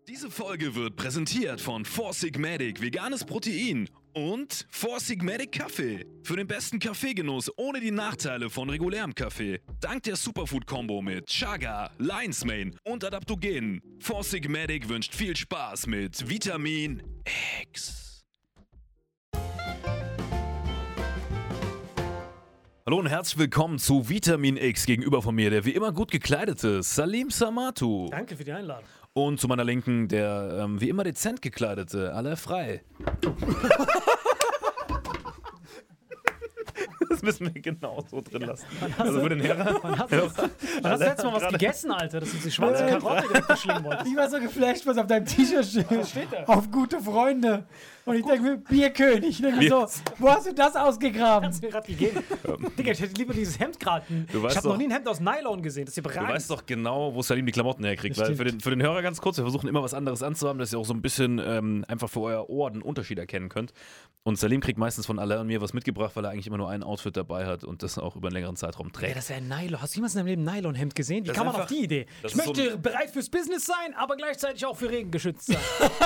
Diese Folge wird präsentiert von Four Sigmatic veganes Protein und Four Sigmatic Kaffee. Für den besten Kaffeegenuss ohne die Nachteile von regulärem Kaffee. Dank der Superfood-Kombo mit Chaga, Lion's Mane und Adaptogenen. Four Sigmatic wünscht viel Spaß mit Vitamin X. Hallo und herzlich willkommen zu Vitamin X. Gegenüber von mir der wie immer gut gekleidete Salim Samatu. Danke für die Einladung. Und zu meiner Linken der wie immer dezent gekleidete Aller Frei. Das müssen wir genau so drin lassen. Also für den Herren. Wann hast du letztes Mal was gegessen, Alter? Dass du die schwarze Karotte direkt verschlingen wolltest. Ich war so geflasht, was auf deinem T-Shirt steht. Was steht da? Auf gute Freunde. Und ich denke mir, Bierkönig. Ich denke mir so, wo hast du das ausgegraben? Hast du mir gerade gegeben. Digga, ich hätte lieber dieses Hemd gerade. Ich habe noch nie ein Hemd aus Nylon gesehen. Das ist ja Du weißt doch genau, wo Salim die Klamotten herkriegt. Weil für den Hörer ganz kurz, wir versuchen immer was anderes anzuhaben, dass ihr auch so ein bisschen einfach für euer Ohr den Unterschied erkennen könnt. Und Salim kriegt meistens von Alain und mir was mitgebracht, weil er eigentlich immer nur ein Outfit dabei hat und das auch über einen längeren Zeitraum trägt. Ja, das ist ja ein Nylon. Hast du jemals in deinem Leben ein Nylon-Hemd gesehen? Wie Das kann man einfach- auf die Idee? das Ich ist so möchte bereit fürs Business sein, aber gleichzeitig auch für Regen geschützt sein.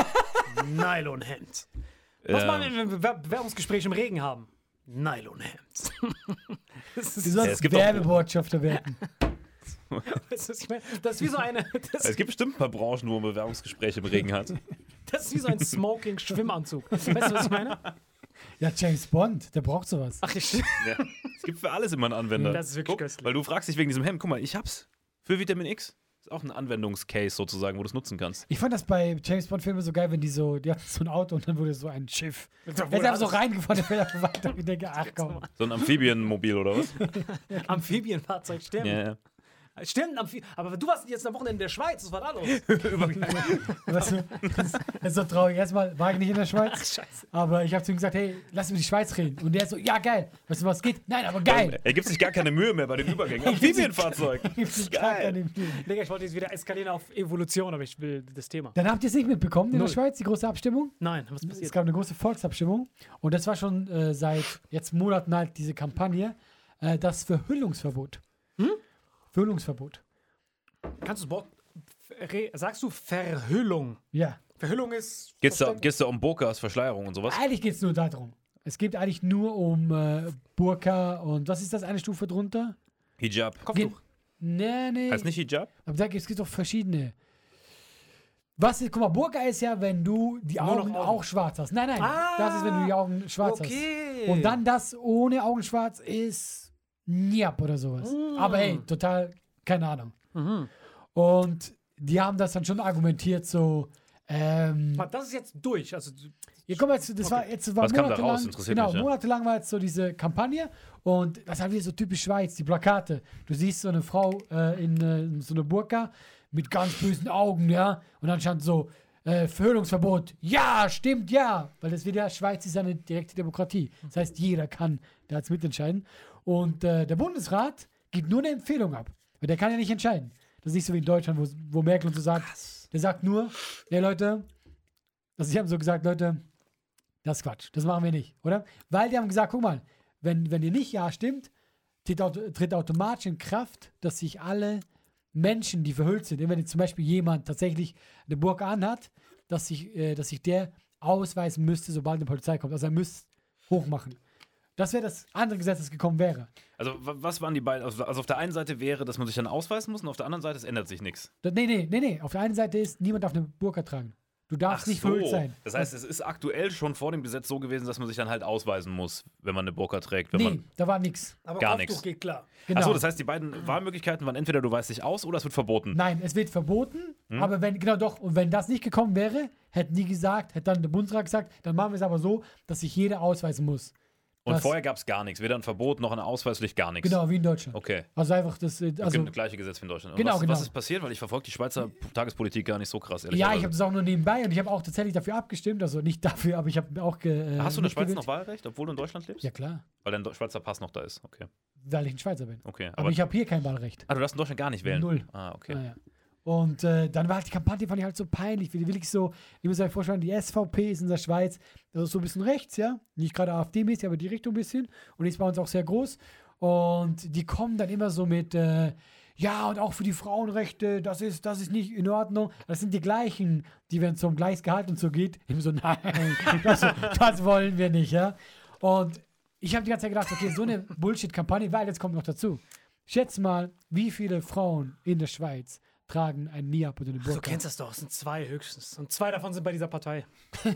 Nylon-Hemd. Was machen wir, wenn wir Bewerbungsgespräche im Regen haben? Nylon-Hemd. Du Das sollst es gibt auch- Werbebotschafter werden. Weißt du, was ich meine? Das ist wie so eine. Es gibt bestimmt ein paar Branchen, wo man Bewerbungsgespräche im Regen hat. Das ist wie so ein Smoking-Schwimmanzug. Weißt du, was ich meine? Ja, James Bond, der braucht sowas. Ach, ich. Ja. Es gibt für alles immer einen Anwender. Das ist wirklich Guck, köstlich. weil du fragst dich wegen diesem Hemd, guck mal, ich hab's. Für Vitamin X. Ist auch ein Anwendungscase sozusagen, wo du es nutzen kannst. Ich fand das bei James Bond-Filmen so geil, wenn die hatten so ein Auto und dann wurde so ein Schiff. Er ist wurde einfach so alles- reingefahren, der fährt einfach weiter. Ich denke, ach komm. So ein Amphibienmobil oder was? Amphibienfahrzeug, stimmt. Ja. Stimmt, aber du warst jetzt am Wochenende in der Schweiz, was war da los? Weißt du, das ist so traurig. Erstmal war ich nicht in der Schweiz, Ach, scheiße. aber ich habe zu ihm gesagt, hey, lass über die Schweiz reden. Und der so, ja geil. Weißt du, was geht? Nein, aber geil. Er gibt sich gar keine Mühe mehr bei den Übergängen. Amphibienfahrzeug. Geil. Digga, ich wollte jetzt wieder eskalieren auf Evolution, aber ich will das Thema. Dann habt ihr es nicht mitbekommen in Null. der Schweiz, die große Abstimmung? Nein, was Es passiert? gab eine große Volksabstimmung und das war schon seit jetzt Monaten halt diese Kampagne, das Verhüllungsverbot. Verhüllungsverbot. Kannst du das Wort. Sagst du Verhüllung? Ja. Verhüllung ist. Geht's da um Burkas, Verschleierung und sowas? Eigentlich geht es nur darum. Es geht eigentlich nur um Burka und was ist das eine Stufe drunter? Hijab. Kopftuch. Nee. Heißt nicht Hijab? Aber da gibt es doch verschiedene. Guck mal, Burka ist ja, wenn du die Nur noch Augen Augen. auch schwarz hast. Nein, Ah, das ist, wenn du die Augen schwarz Okay. hast. Und dann das ohne Augen schwarz ist Niab oder sowas. Aber hey, total, keine Ahnung. Mhm. Und die haben das dann schon argumentiert, so, Das ist jetzt durch. Also, ja, guck mal, das war Was kam da monatelang, raus? Interessiert genau, mich, ja. monatelang war jetzt so diese Kampagne und das war wieder so typisch Schweiz, die Plakate. Du siehst so eine Frau in so einer Burka mit ganz bösen Augen, ja, und dann stand so, Verhüllungsverbot, ja, stimmt, ja, weil das wieder, Schweiz ist ja eine direkte Demokratie. Das heißt, jeder kann da jetzt mitentscheiden. Und der Bundesrat gibt nur eine Empfehlung ab, weil der kann ja nicht entscheiden. Das ist nicht so wie in Deutschland, wo Merkel und so sagt, der sagt nur, ja Leute, also sie haben so gesagt, Leute, das ist Quatsch, das machen wir nicht, oder? Weil die haben gesagt, guck mal, wenn ihr nicht Ja stimmt, tritt automatisch in Kraft, dass sich alle Menschen, die verhüllt sind, wenn jetzt zum Beispiel jemand tatsächlich eine Burka anhat, dass sich der ausweisen müsste, sobald eine Polizei kommt. Also er müsste hochmachen. Das wäre das andere Gesetz, das gekommen wäre. Also was waren die beiden? Also auf der einen Seite wäre, dass man sich dann ausweisen muss und auf der anderen Seite, es ändert sich nichts. Nee. Auf der einen Seite ist, niemand darf eine Burka tragen. Du darfst nicht verhüllt sein. Das heißt, es ist aktuell schon vor dem Gesetz so gewesen, dass man sich dann halt ausweisen muss, wenn man eine Burka trägt. Wenn Nee, man da war nichts. aber Gar Kopftuch nix. geht klar. Genau. Achso, das heißt, die beiden Wahlmöglichkeiten waren entweder du weißt dich aus oder es wird verboten. Nein, es wird verboten, aber und wenn das nicht gekommen wäre, hätte dann der Bundesrat gesagt, dann machen wir es aber so, dass sich jeder ausweisen muss. Und das- vorher gab es gar nichts. Weder ein Verbot noch eine Ausweispflicht, gar nichts. Genau, wie in Deutschland. Okay. Also einfach das, also Das gleiche Gesetz wie in Deutschland. Und Genau, was, genau. was ist passiert? Weil ich verfolge die Schweizer Tagespolitik gar nicht so krass, ehrlich ja, gesagt. ich habe das auch nur nebenbei und ich habe auch tatsächlich dafür abgestimmt, also nicht dafür, aber ich habe auch Hast du in der Schweiz mitgewählt. noch Wahlrecht, obwohl du in Deutschland lebst? Ja klar, Weil dein Schweizer Pass noch da ist. Okay. weil ich ein Schweizer bin. Okay. Aber ich habe hier kein Wahlrecht. du darfst in Deutschland gar nicht wählen. Null. Ah, okay. Naja. Und dann war halt die Kampagne, fand ich halt so peinlich. Wie will ich so, ihr müsst euch vorstellen, die SVP ist in der Schweiz, das ist so ein bisschen rechts, ja. Nicht gerade AfD-mäßig, aber die Richtung ein bisschen. Und die ist bei uns auch sehr groß. Und die kommen dann immer so mit, ja, und auch für die Frauenrechte, das ist nicht in Ordnung. Das sind die gleichen, die, wenn es um Gleichgehalt und so geht, eben so, nein, das wollen wir nicht, ja. Und ich habe die ganze Zeit gedacht, okay, so eine Bullshit-Kampagne, weil jetzt kommt noch dazu. Schätz mal, wie viele Frauen in der Schweiz tragen einen Niqab oder eine Burka. Du kennst das doch, es sind 2 höchstens. Und 2 davon sind bei dieser Partei.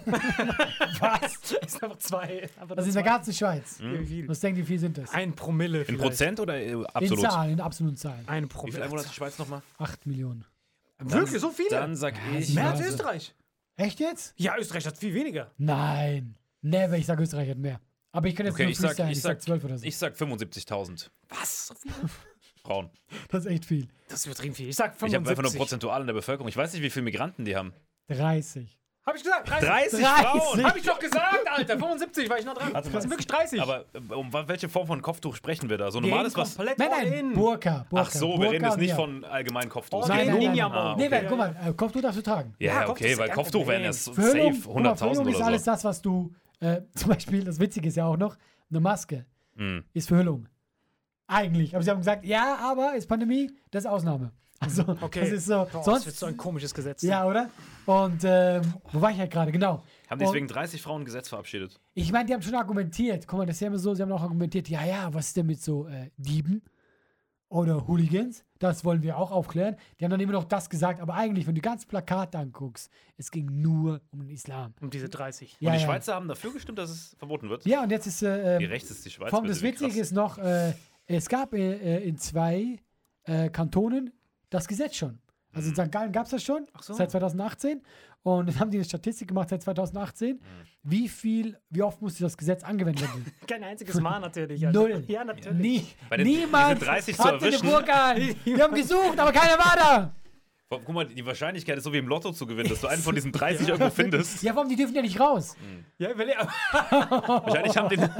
Was? Es sind einfach 2. Das ist in der ganzen Schweiz. Wie viel? Was denken die, wie viel sind das? 1 Promille In vielleicht. Prozent oder absolut? In absoluten Zahlen. 1 Wie Promille. viel Einwohner hat die Schweiz nochmal? 8 Millionen. Wirklich, so viele? Dann sag ich... Mehr als Ja, Österreich. Echt jetzt? Ja, Österreich hat viel weniger. Nein. Never, ich sage Österreich hat mehr. Aber ich kann jetzt Okay, nur ich sag freestylen, ich sag 12 oder so. Ich sag 75.000 Was? So viel? Frauen. Das ist echt viel. Das ist übertrieben viel. Ich sag Ich habe einfach nur 75. prozentual in der Bevölkerung. Ich weiß nicht, wie viele Migranten die haben. 30. Hab ich gesagt? 30 30. Frauen! Hab ich doch gesagt, Alter. 75 war ich noch dran. Warte mal. Das sind wirklich 30. Aber welche Form von Kopftuch sprechen wir da? So Gehen normales was? komplett Nein, all nein, in. Burka. Ach so, wir Burka reden jetzt und nicht ja. von allgemeinen Kopftuch. Oh, Nein, nein, nein. Ninja, Ah, Nee, okay. guck mal, Kopftuch darfst du tragen. Ja, Kopftuch okay, ist weil kein Kopftuch wären Problem. ja safe Verhüllung, guck mal, 100.000 Verhüllung ist oder alles so. das, was du, zum Beispiel, das Witzige ist ja auch noch, eine Maske Hm. ist Verhüllung. Eigentlich. Aber sie haben gesagt, ja, aber ist Pandemie, das ist Ausnahme. Also, Okay. das ist so. Boah, das sonst, wird so ein komisches Gesetz. ja, oder? Und, wo war ich halt gerade? Genau. Haben Und deswegen 30 Frauen ein Gesetz verabschiedet. ich meine, die haben schon argumentiert. Guck mal, das ist ja immer so, sie haben auch argumentiert, ja, was ist denn mit so Dieben oder Hooligans? Das wollen wir auch aufklären. Die haben dann immer noch das gesagt, aber eigentlich, wenn du ganz Plakat anguckst, es ging nur um den Islam. Um diese 30. Ja, Und die ja. Schweizer haben dafür gestimmt, dass es verboten wird. Ja, und jetzt ist Wie rechts ist die Schweiz? Vom das bitte, wie Witzige krass. ist noch, es gab in 2 Kantonen das Gesetz schon. Also in St. Gallen gab es das schon, Ach so. seit 2018. Und dann haben die eine Statistik gemacht seit 2018. Wie oft musste das Gesetz angewendet werden? Kein einziges Mal natürlich. Alter. 0. Ja, natürlich. Bei den- Niemand diese 30 zu hatte eine erwischen. Burka an. Wir haben gesucht, aber keiner war da. Guck mal, die Wahrscheinlichkeit ist so wie im Lotto zu gewinnen, dass du einen von diesen 30 irgendwo findest. Ja, warum? Die dürfen ja nicht raus. Ja, weil Wahrscheinlich haben den.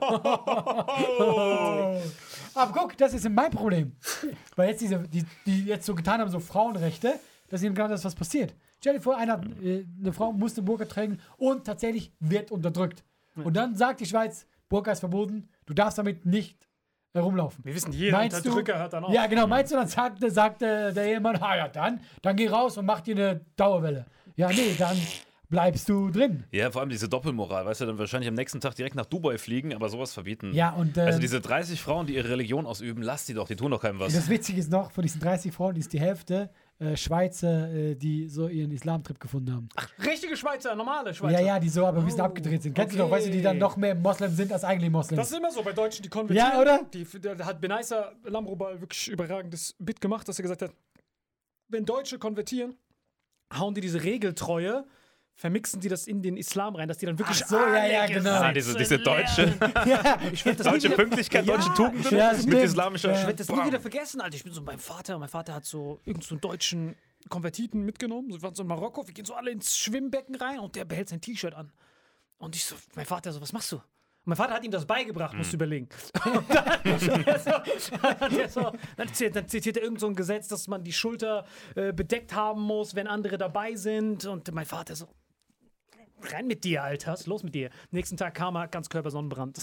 Aber guck, das ist mein Problem. Weil jetzt die jetzt so getan haben, so Frauenrechte, das ist eben genau das, was passiert. Stell dir vor, eine Frau muss eine Burka tragen und tatsächlich wird unterdrückt. Und dann sagt die Schweiz, Burka ist verboten, du darfst damit nicht rumlaufen. wir wissen, jeder Meinst du- Unterdrücker hört dann auch. Ja, genau. Meinst du, dann sagt der Ehemann, ja, dann geh raus und mach dir eine Dauerwelle. Ja, nee, dann bleibst du drin. Ja, vor allem diese Doppelmoral, weißt du, dann wahrscheinlich am nächsten Tag direkt nach Dubai fliegen, aber sowas verbieten. Ja, und Also diese 30 Frauen, die ihre Religion ausüben, lass die doch, die tun doch keinem was. das Witzige ist noch, von diesen 30 Frauen ist die Hälfte Schweizer, die so ihren Islamtrip gefunden haben. Richtige Schweizer, normale Schweizer. Ja, die so aber ein bisschen abgedreht sind. Kennst du doch, weißt du, die dann noch mehr Moslem sind als eigentlich Moslems. Das ist immer so bei Deutschen, die konvertieren. Ja, oder? Da hat Benaisa Lamrobal wirklich überragendes Bit gemacht, dass er gesagt hat, wenn Deutsche konvertieren, hauen die diese Regeltreue, vermixen die das in den Islam rein, dass die dann wirklich Ach so, ja, alle genau. Ah, Gesetze diese deutsche, ja, Ich werde das nie deutsche wieder, Pünktlichkeit, deutsche Tugenden ja, mit stimmt. islamischer. Ja. ich werd das nie wieder vergessen, Alter. Ich bin so beim Vater. Mein Vater hat so irgend so einen deutschen Konvertiten mitgenommen. Wir waren so in Marokko. Wir gehen so alle ins Schwimmbecken rein und der behält sein T-Shirt an. Und ich so, mein Vater so, was machst du? Und mein Vater hat ihm das beigebracht, musst du überlegen. Und dann zitiert er irgend so ein Gesetz, dass man die Schulter bedeckt haben muss, wenn andere dabei sind. Und mein Vater so, rein mit dir, Alter. Was ist los mit dir? Nächsten Tag kam er, ganz Körper Sonnenbrand.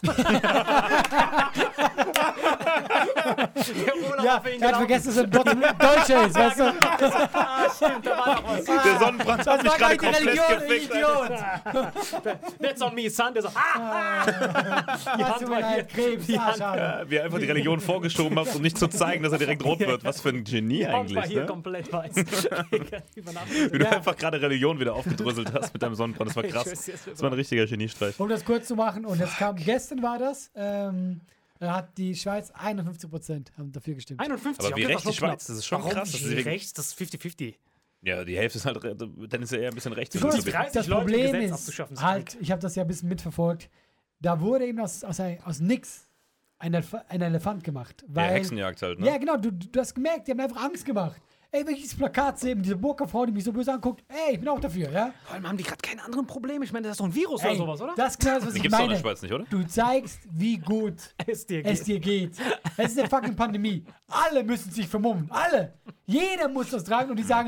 ja, er hat vergessen, dass er ein Deutscher ist, weißt du? Stimmt, da war noch was. Der Sonnenbrand hat Das mich war gerade gar nicht die komplett Religion, gefickt. Idiot. That's on me, son. Der so, Hast du mir leid, Krebs, schade. Wie er einfach die Religion vorgeschoben hat, um nicht zu zeigen, dass er direkt rot wird. Was für ein Genie Kopf war eigentlich, hier ne? komplett weiß. Wie du einfach gerade Religion wieder aufgedrüsselt hast mit deinem Sonnenbrand. Das war krass. Das war ein richtiger Geniestreich. Um das kurz zu machen, und jetzt kam, gestern war das, hat die Schweiz 51% haben dafür gestimmt. 51, Aber wie okay, rechts das die war Schweiz, das ist schon Warum krass. Das wie ist rechts? Das ist 50-50. ja, die Hälfte ist halt, dann ist ja eher ein bisschen rechts. Guck mal, ist 30 das Leute Problem Gesetz ist abzuschaffen, ist halt, ich habe das ja ein bisschen mitverfolgt, da wurde eben aus nix ein Elefant gemacht. Ja, Weil, Hexenjagd halt, ne? ja, genau, du hast gemerkt, die haben einfach Angst gemacht. Ey, wenn ich dieses Plakat sehe, mit dieser Burka-Frau, die mich so böse anguckt, ey, ich bin auch dafür, ja? Vor allem haben die gerade keine anderen Probleme. Ich meine, das ist doch ein Virus oder Ey, sowas, oder? Das ist genau das, was Die ich gibt's doch in der meine. Schweiz nicht, oder? Du zeigst, wie gut es dir es dir geht. Es ist eine fucking Pandemie. Alle müssen sich vermummen. Alle. Jeder muss das tragen und die sagen so,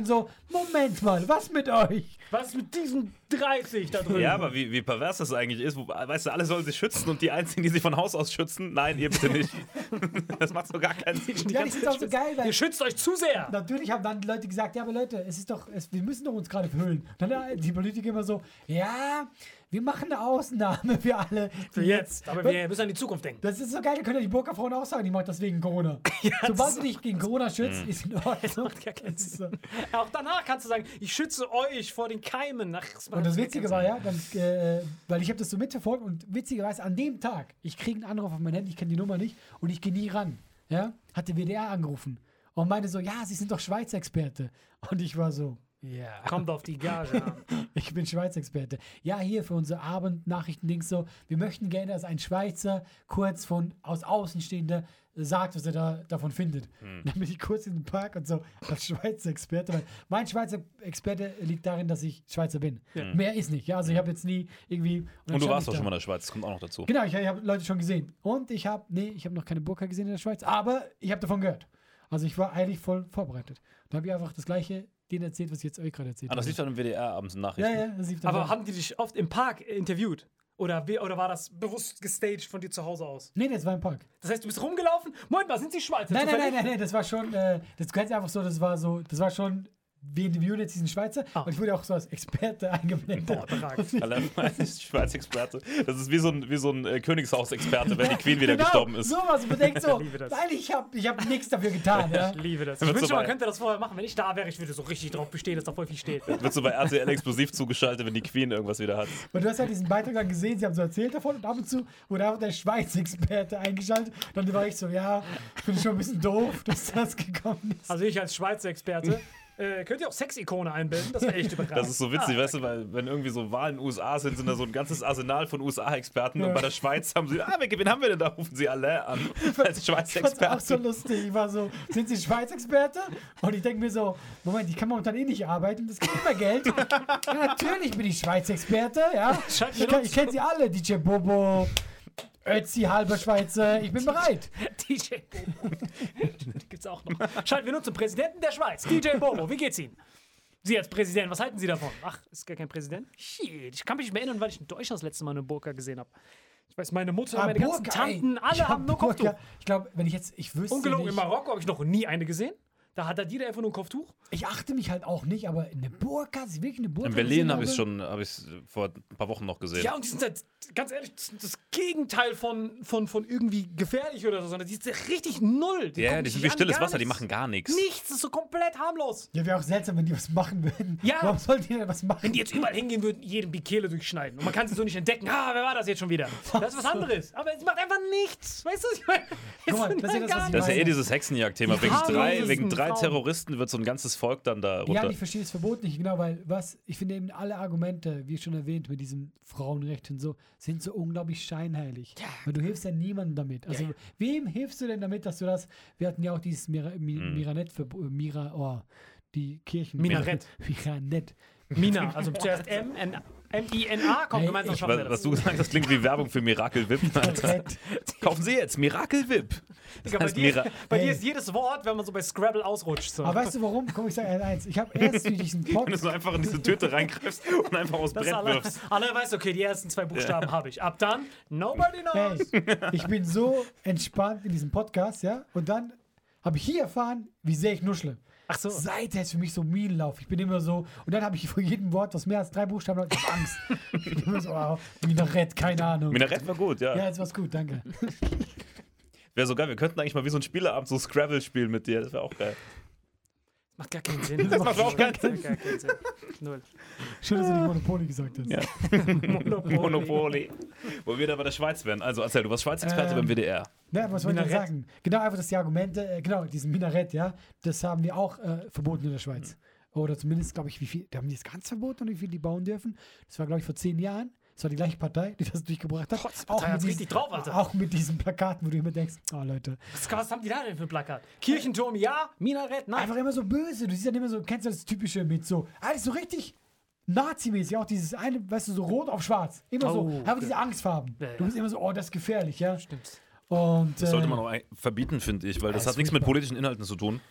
Moment mal, was mit euch? Was ist mit diesen 30 da drüben? Ja, aber wie pervers das eigentlich ist. Weißt du, alle sollen sich schützen und die Einzigen, die sich von Haus aus schützen, nein, ihr bitte nicht. Das macht so gar keinen Sinn. Ja, das ist auch so geil, weil Ihr schützt euch zu sehr. natürlich haben dann die Leute gesagt, ja, aber Leute, wir müssen doch uns gerade verhüllen. Dann die Politiker immer so, ja, wir machen eine Ausnahme für alle. Für jetzt. Aber wir müssen an die Zukunft denken. Das ist so geil, da können ja die Burka-Frauen auch sagen, die macht das wegen Corona. Sobald du dich gegen Corona schützt, ist in Ordnung. Das macht gar keinen Das ist Sinn. so. Auch danach kannst du sagen, ich schütze euch vor den Keimen. Ach, Und das Witzige war ja, weil ich habe das so mitverfolgt und witzigerweise an dem Tag, ich kriege einen Anruf auf mein Handy, ich kenne die Nummer nicht und ich gehe nie ran. Ja, hat der WDR angerufen und meinte so, ja, Sie sind doch Schweiz-Experte. Und ich war so, ja. Kommt auf die Gage an. Ich bin Schweiz-Experte. Ja, hier für unsere Abendnachrichten-Dings so. Wir möchten gerne, dass ein Schweizer kurz aus Außenstehender sagt, was er davon findet. Dann bin ich kurz in den Park und so als Schweizer Experte, weil mein Schweizer Experte liegt darin, dass ich Schweizer bin. Mehr ist nicht. Ja, also ich habe jetzt nie irgendwie... Und du warst doch schon mal in der Schweiz, das kommt auch noch dazu. Genau, ich habe Leute schon gesehen. Und ich habe noch keine Burka gesehen in der Schweiz, aber ich habe davon gehört. Also ich war eigentlich voll vorbereitet. Da habe ich einfach das Gleiche denen erzählt, was ich jetzt euch gerade erzählt habe. Das lief dann im WDR abends in Nachrichten. Ja, das lief dann. Aber haben die dich oft im Park interviewt? Oder war das bewusst gestaged von dir zu Hause aus? Nee, das war im Park. Das heißt, du bist rumgelaufen? Moment mal, sind Sie Schweizer? Nein, das war schon, das ganz einfach so, das war schon, wir interviewen jetzt diesen Schweizer und ich wurde auch so als Experte eingeblendet. Schweiz-Experte. Das ist wie so ein Königshaus-Experte, wenn die Queen wieder gestorben ist. Sowas, man denkt so, liebe das. nein, ich hab nichts dafür getan. Ja. Ich liebe das. Wird Ich wünschte, so man bei- könnte das vorher machen. Wenn ich da wäre, ich würde so richtig drauf bestehen, dass da voll viel steht. Wird so bei RTL explosiv zugeschaltet, wenn die Queen irgendwas wieder hat. Und du hast halt diesen Beitrag dann gesehen, sie haben so erzählt davon und ab und zu wurde auch der Schweiz-Experte eingeschaltet. Dann war ich so, ja, ich finde schon ein bisschen doof, dass das gekommen ist. Also ich als Schweizer Experte. Könnt ihr auch Sexikone einbilden? Das wäre echt überraschend. Das ist so witzig, weißt du, weil wenn irgendwie so Wahlen in den USA sind da so ein ganzes Arsenal von USA-Experten und bei der Schweiz haben sie, wen haben wir denn da? Rufen sie alle an als Ich fand's auch so Schweiz-Experten. lustig. Ich war so, sind Sie Schweiz-Experte? Und ich denke mir so, Moment, ich kann momentan eh nicht arbeiten, das gibt immer Geld. Ja, natürlich bin ich Schweiz-Experte, ja. Ich kenne sie alle, DJ Bobo, Ötzi, halber Schweizer, ich bin bereit. DJ Bobo. Die gibt's auch noch. Schalten wir nun zum Präsidenten der Schweiz. DJ Bobo, wie geht's Ihnen? Sie als Präsident, was halten Sie davon? Ach, ist gar kein Präsident? Shit, ich kann mich nicht mehr erinnern, weil ich in Deutschland das letzte Mal eine Burka gesehen habe. Ich weiß, meine Mutter, meine ganzen Burka, Tanten, ey. alle Ich haben nur Burka. Kopftuch. Ich glaube, wenn ich wüsste Ungelogen, in nicht, Marokko habe ich noch nie eine gesehen. Da hat jeder einfach nur ein Kopftuch. ich achte mich halt auch nicht, aber eine Burka, sie wirklich eine Burka In Berlin habe gesehen ich vor ein paar Wochen noch gesehen. Ja, und die sind halt, ganz ehrlich, das Gegenteil von irgendwie gefährlich oder so, sondern die sind richtig null. Ja, gucken die sich sind wie an, stilles gar Wasser, die nichts. machen gar nichts. Nichts, das ist so komplett harmlos. Ja, wäre auch seltsam, wenn die was machen würden. Ja. Warum sollten die denn was machen? Wenn die jetzt überall hingehen würden, jedem die Kehle durchschneiden. Und man kann sie so nicht entdecken. Wer war das jetzt schon wieder? Das ist was anderes. Aber sie macht einfach nichts. Weißt du, was ich meine? Guck mal, Es das ist ja das, was ich Das ist ja meine. dieses Hexenjagd-Thema. Die Wegen harmlosesten drei Frauen. Terroristen wird so ein ganzes Volk dann da Ja, runter. ich verstehe das Verbot nicht, genau, weil ich finde eben alle Argumente, wie schon erwähnt, mit diesem Frauenrecht und so, sind so unglaublich scheinheilig. Weil du hilfst ja niemandem damit. Also, wem hilfst du denn damit, dass du das, wir hatten ja auch dieses die Kirchen. Minarett. Minarett. Mina, also zuerst M-I-N-A, kommt Hey, gemeinsam ich- schaffen wir Was das. du gesagt hast, klingt wie Werbung für Miracle Whip. Alter. Minarett. Kaufen Sie jetzt Miracle Whip. Digga, heißt bei dir Hey. ist jedes Wort, wenn man so bei Scrabble ausrutscht. So. Aber weißt du warum? Komm, ich sage eins. Ich habe erst durch diesen Wenn du Podcast. so einfach in diese Tüte reingreifst und einfach aus Das Brett alle wirfst. weißt, okay, die ersten 2 Buchstaben habe ich. Ab dann, nobody knows. Hey, ich bin so entspannt in diesem Podcast, ja, und dann habe ich hier erfahren, wie sehr ich nuschle. Ach so. Seither ist für mich so Minenlauf. Ich bin immer so, und dann habe ich vor jedem Wort, was mehr als 3 Buchstaben hat, ich hab Angst. Ich bin immer so, Minarett, keine Ahnung. Minarett war gut, ja. Ja, jetzt war's gut, danke. Wäre so geil, wir könnten eigentlich mal wie so ein Spieleabend so Scrabble spielen mit dir. Das wäre auch geil. Macht gar keinen Sinn. Das macht auch keinen Sinn. Gar keinen Sinn. Null. Schön, dass du nicht Monopoly gesagt hast. Ja. Monopoly. Wo wir da bei der Schweiz wären. Also erzähl, du warst Schweiz-Experte beim WDR. Ja, was wollte ich denn Minarett. sagen? Genau, einfach, dass die Argumente, genau, diesen Minarett, ja, das haben wir auch verboten in der Schweiz. Oder zumindest, glaube ich, wie viel, haben die es ganz verboten und wie viel die bauen dürfen? Das war, glaube ich, vor 10 Jahren. Das war die gleiche Partei, die das durchgebracht hat. Trotz Partei hat's diesen- richtig drauf, Alter. Auch mit diesen Plakaten, wo du immer denkst, oh Leute. Was haben die da denn für ein Plakat? Kirchenturm, ja. Minarett, nein. Einfach immer so böse. Du siehst dann immer so, kennst du das Typische mit so, alles so richtig Nazi-mäßig, auch dieses eine, weißt du, so rot auf schwarz. Immer so, Oh, einfach okay. diese Angstfarben. Ja, ja. Du bist immer so, oh, das ist gefährlich, ja. Stimmt. Und, Das sollte man auch verbieten, finde ich, weil das Ja, hat nichts mit furchtbar. politischen Inhalten zu tun.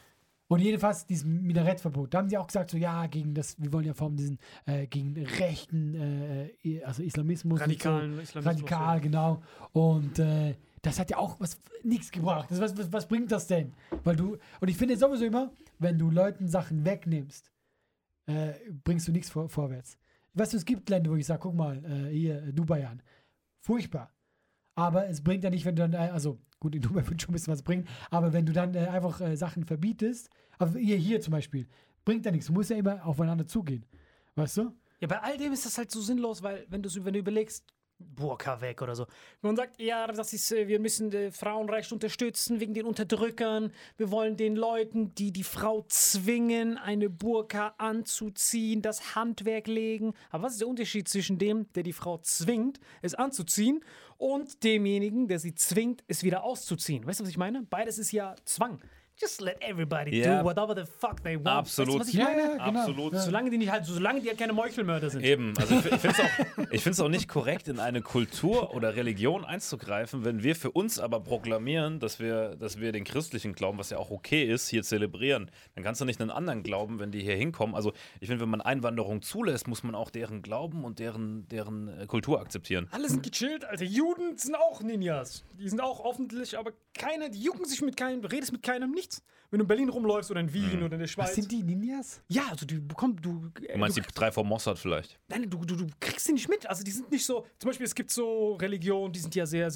Und jedenfalls dieses Minarettverbot. Da haben sie auch gesagt, so wir wollen ja vor allem diesen gegen rechten, also Islamismus. Radikalen und so. Islamismus, Radikal, ja. genau. Und das hat ja auch nichts gebracht. Was bringt das denn? Und ich finde sowieso immer, wenn du Leuten Sachen wegnimmst, bringst du nichts vorwärts. Weißt du, es gibt Länder, wo ich sage, guck mal, hier, Dubai an. Furchtbar. Aber es bringt ja nicht, wenn du dann, also gut, in Dubai wird schon ein bisschen was bringen, aber wenn du dann einfach Sachen verbietest, aber hier zum Beispiel, bringt ja nichts. Du musst ja immer aufeinander zugehen. Weißt du? Ja, bei all dem ist das halt so sinnlos, weil wenn du überlegst, Burka weg oder so. Man sagt, ja, wir müssen Frauenrecht unterstützen wegen den Unterdrückern. Wir wollen den Leuten, die die Frau zwingen, eine Burka anzuziehen, das Handwerk legen. Aber was ist der Unterschied zwischen dem, der die Frau zwingt, es anzuziehen, und demjenigen, der sie zwingt, es wieder auszuziehen? Weißt du, was ich meine? Beides ist ja Zwang. Just let everybody Ja. do whatever the fuck they want. Absolut. Weißt du, was ich meine? Ja, genau. Absolut. Ja. Solange die halt keine Meuchelmörder sind. Eben, also ich finde es auch nicht korrekt, in eine Kultur oder Religion einzugreifen, wenn wir für uns aber proklamieren, dass wir den christlichen Glauben, was ja auch okay ist, hier zelebrieren. Dann kannst du nicht einen anderen Glauben, wenn die hier hinkommen. Also ich finde, wenn man Einwanderung zulässt, muss man auch deren Glauben und deren Kultur akzeptieren. Alle sind gechillt, Alter. Juden sind auch Ninjas. Die sind auch offentlich, aber die jucken sich mit keinem, du redest mit keinem, nichts. Wenn du in Berlin rumläufst oder in Wien oder in der Schweiz. Was sind die Ninjas? Ja, also du meinst die 3 vom Mossad vielleicht? Nein, du kriegst die nicht mit. Also die sind nicht so, zum Beispiel es gibt so Religionen, die sind ja sehr,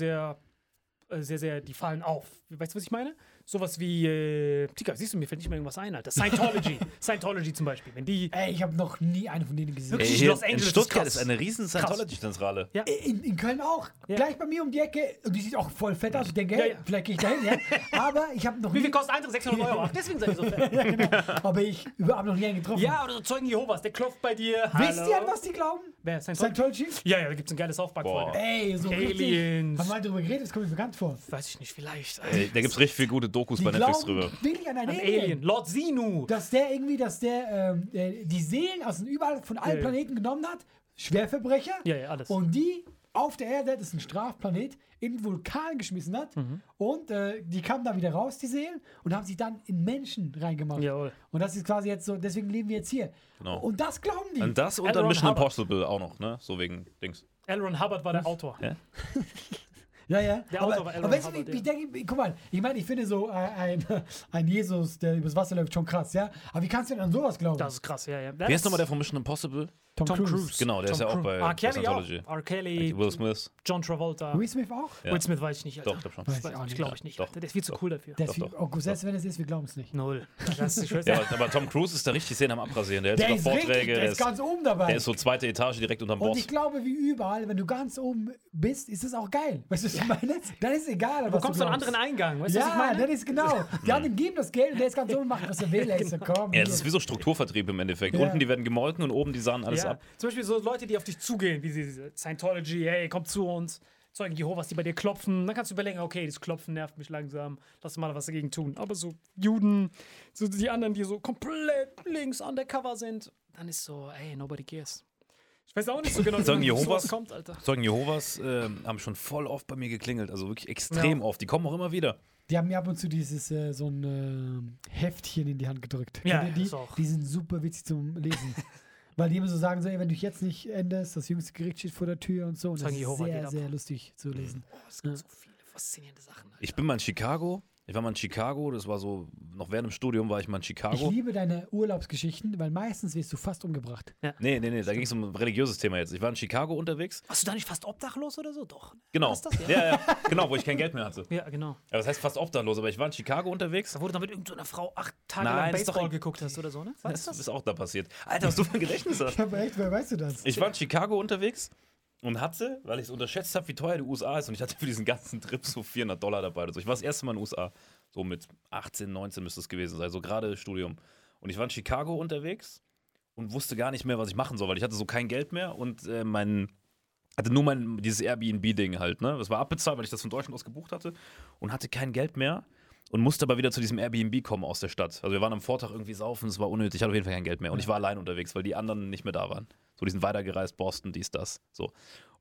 die fallen auf. Weißt du, was ich meine? Sowas wie, Tika, siehst du, mir fällt nicht mehr irgendwas ein, Alter. Scientology zum Beispiel. Wenn die, Ey, ich habe noch nie eine von denen gesehen. Wirklich? Hier Los in Angeles ist Stuttgart krass. ist eine riesen Scientology-Zentrale. ja. In Köln auch. Ja. Gleich bei mir um die Ecke. Und die sieht auch voll fett aus. Ich denke, Ja, hey, ja. vielleicht gehe ich dahin, ja. Aber ich habe noch Wie nie. viel kostet Eintritt? 600 Euro. Ach, deswegen seid ihr so fett. Ja, genau. Aber ich habe noch nie einen getroffen. Ja, oder so Zeugen Jehovas, der klopft bei dir. Wisst ihr, an was die glauben? Wer? Scientology? Scientology? Ja, da gibt es ein geiles South-Park-Folge. Ey, so richtig. Aliens. Haben wir mal darüber geredet? Das kommt mir bekannt vor. Weiß ich nicht, vielleicht. Da gibt es richtig viele gute Dokus bei Netflix drüber. wirklich an einen Alien. Lord Zenu. Dass der die Seelen aus überall von allen Ja. Planeten genommen hat, Schwerverbrecher, Ja, alles. und die auf der Erde, das ist ein Strafplanet, in den Vulkan geschmissen hat, und die kamen da wieder raus, die Seelen, und haben sich dann in Menschen reingemacht. Jawohl. Und das ist quasi jetzt so, deswegen leben wir jetzt hier. Genau. Und das glauben die. Und das und L. dann Ron Mission Hubbard. Impossible auch noch, ne? So wegen Dings. L. Ron Hubbard war der Autor. Ja? Ja. Der Aber Autor war L. Ron weißt du, Hubbard, ich denke, guck mal, ich meine, ich finde so ein Jesus, der übers Wasser läuft, schon krass, ja? Aber wie kannst du denn an sowas glauben? Das ist krass, ja. Wer ist nochmal der von Mission Impossible? Tom Cruise. Genau, der ist ja auch bei R. Kelly auch. Scientology. R. Kelly, Will Smith. John Travolta. Will Smith auch? Ja. Will Smith weiß ich nicht, Alter. Doch, ich glaub schon. Weiß ich auch Ich nicht. glaube ich nicht, Doch. Alter. Der ist viel zu cool dafür. Der ist Doch, viel, oh, selbst wenn es ist, wir glauben es nicht. Null. Das ist, ich weiß Ja, nicht. aber Tom Cruise ist da richtig Szene am Abrasieren. Der hält Der sogar ist richtig, Vorträge. der ist ganz oben dabei. Der ist so 2. Etage direkt unterm Und Boss. ich glaube, wie überall, wenn du ganz oben bist, ist es auch geil. Weißt du, was ich meine? Dann ist egal, was Du kommst du an einen glaubst. anderen Eingang, weißt du, was ich Ja, meine? das ist genau. Die anderen geben das Geld und der ist ganz oben und macht, was er will. Er ist so, komm, Ja, hier. das ist wie so Strukturvertrieb im Endeffekt. Ja. Unten die werden gemolken und oben die sahnen alles Ja. ab. Zum Beispiel so Leute, die auf dich zugehen, wie diese Scientology, hey, komm zu uns. Zeugen Jehovas, die bei dir klopfen. Dann kannst du überlegen, okay, das Klopfen nervt mich langsam. Lass mal was dagegen tun. Aber so Juden, so die anderen, die so komplett links undercover sind, dann ist so, ey, nobody cares. Ich weiß auch nicht so genau, Zeugen wie sowas Jehovas? kommt, Alter. Zeugen Jehovas haben schon voll oft bei mir geklingelt. Also wirklich extrem oft. Die kommen auch immer wieder. Die haben mir ab und zu so ein Heftchen in die Hand gedrückt. Ja, Kennt ihr das auch. die sind super witzig zum Lesen. Weil die immer so sagen, so, ey, wenn du dich jetzt nicht änderst, das jüngste Gericht steht vor der Tür und so. Und das Zeugen ist Jehova geht sehr, ab. sehr lustig zu lesen. Oh, es gibt so viele faszinierende Sachen, Alter. Ich bin mal in Chicago. Ich war mal in Chicago. Das war so, noch während dem Studium war ich mal in Ich Chicago. liebe deine Urlaubsgeschichten, weil meistens wirst du fast umgebracht. Nee, da ging es um ein religiöses Thema jetzt. Ich war in Chicago unterwegs. Warst du da nicht fast obdachlos oder so? Doch. Genau. Was ist das? Ja, genau, wo ich kein Geld mehr hatte. Ja, genau. Ja, das heißt fast obdachlos, aber ich war in Chicago unterwegs. Da wurde dann mit irgendeiner Frau 8 Tage Nein, lang das ist doch Baseball ein- geguckt hast oder so, ne? Was ist Das das? ist auch da passiert. Alter, was du für ein Gedächtnis hast. Aber echt, woher weißt du das? Ich war in Chicago unterwegs und hatte, weil ich es unterschätzt habe, wie teuer die USA ist, und ich hatte für diesen ganzen Trip so $400 dabei oder so. Ich war das erste Mal in den USA, so mit 18, 19 müsste es gewesen sein, so gerade Studium. Und ich war in Chicago unterwegs und wusste gar nicht mehr, was ich machen soll, weil ich hatte so kein Geld mehr und hatte nur dieses Airbnb-Ding halt, ne? Das war abbezahlt, weil ich das von Deutschland aus gebucht hatte und hatte kein Geld mehr. Und musste aber wieder zu diesem Airbnb kommen aus der Stadt. Also wir waren am Vortag irgendwie saufen, es war unnötig, ich hatte auf jeden Fall kein Geld mehr. Und ich war allein unterwegs, weil die anderen nicht mehr da waren. So, die sind weitergereist, Boston, dies, das. So.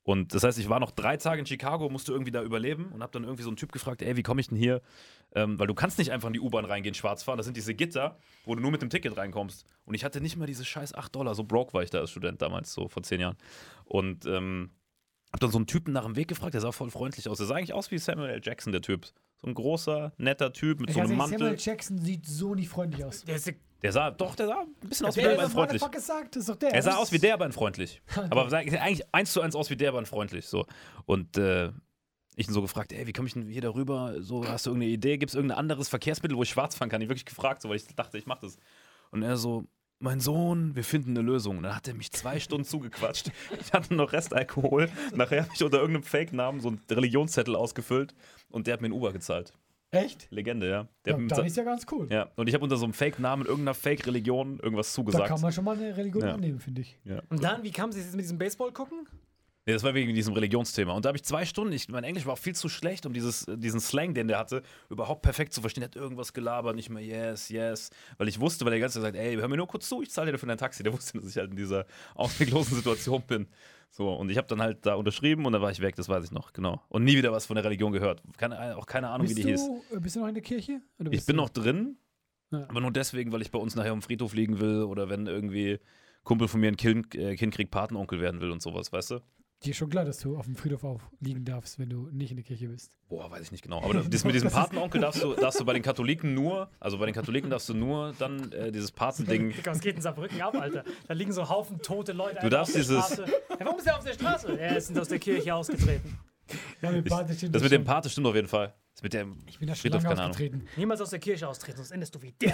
Und das heißt, ich war noch 3 Tage in Chicago, musste irgendwie da überleben und habe dann irgendwie so einen Typ gefragt, ey, wie komme ich denn hier? Weil du kannst nicht einfach in die U-Bahn reingehen, schwarz fahren. Das sind diese Gitter, wo du nur mit dem Ticket reinkommst. Und ich hatte nicht mal diese scheiß $8. So broke war ich da als Student damals, so vor 10 Jahren. Und hab dann so einen Typen nach dem Weg gefragt, der sah voll freundlich aus. Der sah eigentlich aus wie Samuel L. Jackson, der Typ. So ein großer, netter Typ mit so einem Mantel. Samuel Jackson sieht so nicht freundlich aus. Der sah ein bisschen aus wie Der, der, der aber in freundlich. sagt, ist doch der. Er sah aus wie der, aber in freundlich. Aber sah eigentlich 1:1 aus wie der, aber in freundlich. So. Und ich ihn so gefragt, ey, wie komme ich denn hier darüber? So, hast du irgendeine Idee? Gibt es irgendein anderes Verkehrsmittel, wo ich schwarz fahren kann? Ich wirklich gefragt, so, weil ich dachte, ich mache das. Und er so, mein Sohn, wir finden eine Lösung. Und dann hat er mich 2 Stunden zugequatscht. Ich hatte noch Restalkohol. Nachher habe ich unter irgendeinem Fake-Namen so einen Religionszettel ausgefüllt und der hat mir einen Uber gezahlt. Echt? Legende, ja. Der Ja, da ist ja ganz cool. ja, und ich habe unter so einem Fake-Namen irgendeiner Fake-Religion irgendwas Da zugesagt. kann man schon mal eine Religion Ja. annehmen, finde ich. Ja. Und dann, wie kam es jetzt mit diesem Baseball gucken? Nee, das war wegen diesem Religionsthema. Und da habe ich 2 Stunden, mein Englisch war auch viel zu schlecht, um diesen Slang, den der hatte, überhaupt perfekt zu verstehen. Der hat irgendwas gelabert, nicht mehr yes, yes. Weil ich wusste, weil der ganze Zeit sagt, ey, hör mir nur kurz zu, ich zahle dir dafür dein Taxi. Der wusste, dass ich halt in dieser ausweglosen Situation bin. So, und ich habe dann halt da unterschrieben und dann war ich weg, das weiß ich noch, genau. Und nie wieder was von der Religion gehört. Auch keine Ahnung, wie die hieß. Bist du noch in der Kirche? Oder Ich bist bin du- noch drin, Ja. aber nur deswegen, weil ich bei uns nachher am Friedhof liegen will oder wenn irgendwie Kumpel von mir ein Kind kriegt, Patenonkel werden will und sowas, weißt du? Dir ist schon klar, dass du auf dem Friedhof auch liegen darfst, wenn du nicht in der Kirche bist. Boah, weiß ich nicht genau. Aber mit diesem Patenonkel darfst du bei den Katholiken nur, darfst du nur dann dieses Patending. Digga, was geht in Saarbrücken ab, Alter? Da liegen so Haufen tote Leute Du einfach darfst auf der dieses- Straße. Ja, warum ist er auf der Straße? Er sind aus der Kirche ausgetreten. Ja, mit Pate stimmt Das mit dem schon. Pate stimmt auf jeden Fall. Das mit dem Ich bin da schon Friedhof, lange keine Ahnung. ausgetreten. Niemals aus der Kirche austreten, sonst endest du wie der.